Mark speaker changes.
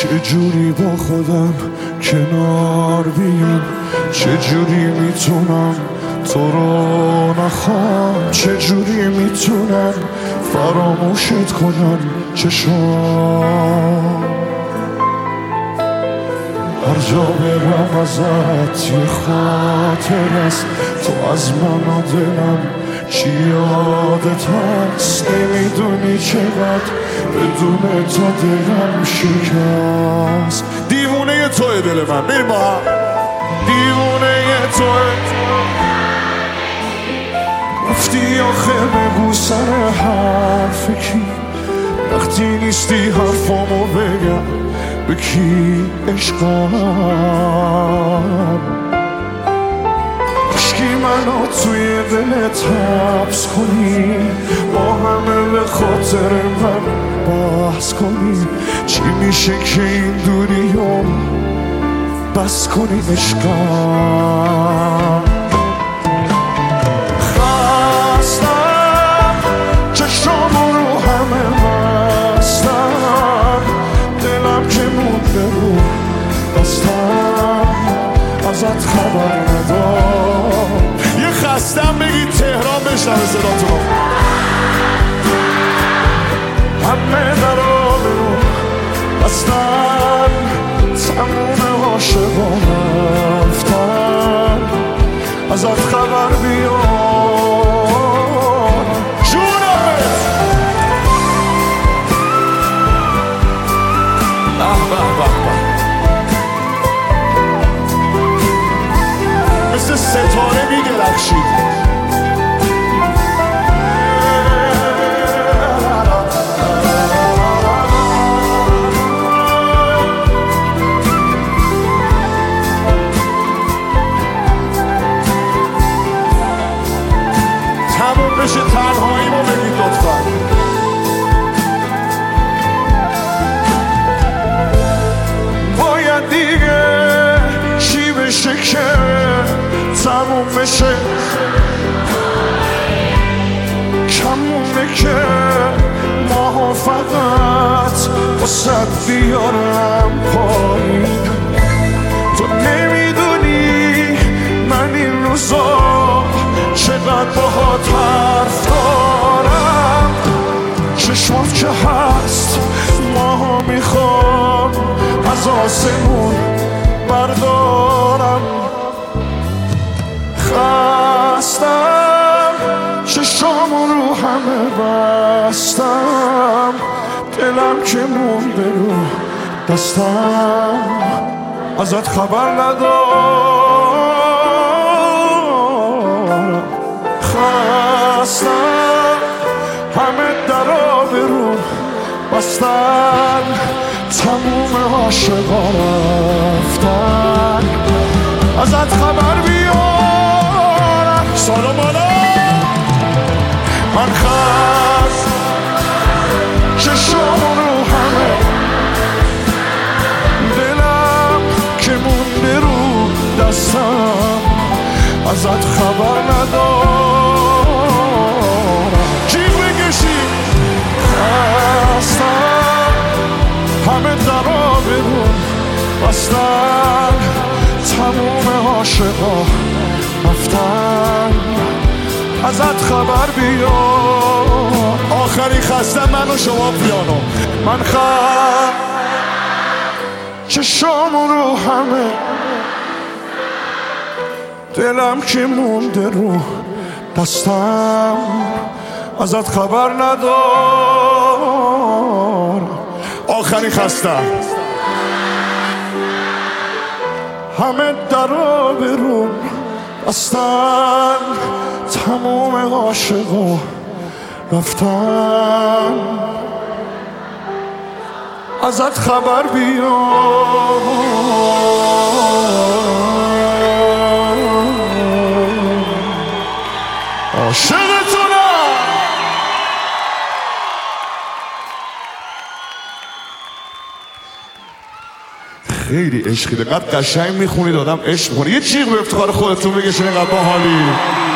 Speaker 1: چجوری با خودم کنار بیام، چجوری میتونم تو رو نخوام، چجوری میتونم فراموشت کنم چشام. هر جا برم ازت یه خاطر است، تو از من و دلم چی یادت هست. نمیدونی چقدر بدون تو دلم شکست. دیوونه توی دل من، بریم با هم. دیوونه توی رفتی آخه بگو سر حرف کی، وقتی نیستی حرفامو بگم به کی عشقم. عشقی منو توی دلت حبس کنی، با همه به خاطر من بحث کنی. چی میشه که این دوریو بس کنی عشقم. خستم چشامو رو همه بستم، دلم که مونده رو بستم، ازت خبر ندارم. یه خستم بگید تهران بشنوه صداتونو. همه درا برو بستن، تموم عاشقان رفتن، ازت خبر بیار جونمت. مثل ستاره می‌درخشید. تموم بشه تنهایی ما بگید لطفا. باید دیگه چی بشه که تموم بشه، کمونه که ماها فقط واسد بیارم پایین. تو نمیدونی من این روزا چقدر باهات حرف دارم. چشمات که هست ماها میخوام از آسمون بردارم. خستم چشامو رو همه بستم، دلم که مونده رو دستم، ازت خبر ندارم. خستم همه درا برو بستن، تموم عاشقا رفتن، ازت خبر بیارم. سلام علیکم. من خست چشام رو همه، دلم که مونده رو دستم، ازت خبر ندارم. جیغ بکشی. خستم همه درا برون بستن، تموم عاشقا رفتن، ازت خبر بیار. آخری خستم من و شما پیانو. من چشامو رو همه، دلم که مونده رو دستم، ازت خبر ندارم. آخری خستم همه درا برون بستن، تموم عاشقا رفتن، ازت خبر بیار. عاشقتونم. خیلی عشقی، دقیقا قشنگ میخونید، آدم عشق میکنه. یه چیغ به افتخار خودتون بگشین، اینقدر باحالی.